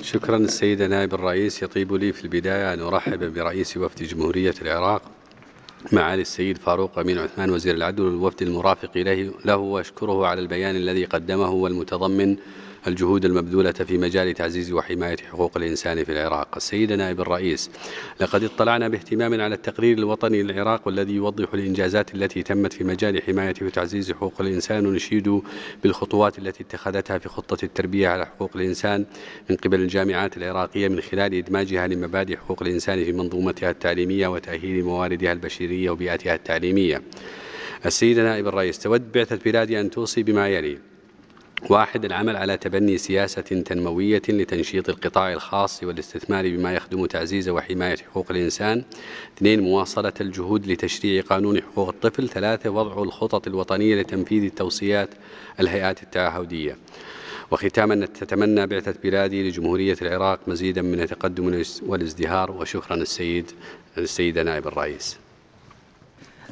شكرا السيدة نائب الرئيس. يطيب لي في البداية أن أرحب برئيس وفد جمهورية العراق معالي السيد فاروق أمين عثمان وزير العدل والوفد المرافق له وأشكره على البيان الذي قدمه والمتضمن الجهود المبذولة في مجال تعزيز وحماية حقوق الإنسان في العراق. السيدة نائب الرئيس، لقد اطلعنا باهتمام على التقرير الوطني للعراق والذي يوضح الإنجازات التي تمت في مجال حماية وتعزيز حقوق الإنسان، ونشيد بالخطوات التي اتخذتها في خطة التربية على حقوق الإنسان من قبل الجامعات العراقية من خلال إدماجها لمبادئ حقوق الإنسان في منظومتها التعليمية وتأهيل مواردها البشرية وبيئتها التعليمية. السيدة نائب الرئيس، تود بعثة بلادي أن توصي بما يلي: 1. العمل على تبني سياسة تنموية لتنشيط القطاع الخاص والاستثمار بما يخدم تعزيز وحماية حقوق الإنسان. 2. مواصلة الجهود لتشريع قانون حقوق الطفل. 3. وضع الخطط الوطنية لتنفيذ توصيات الهيئات التعهدية. وختاما، تتمنى بعثة بلادي لجمهورية العراق مزيدا من التقدم والازدهار. وشكرا السيدة نائب الرئيس.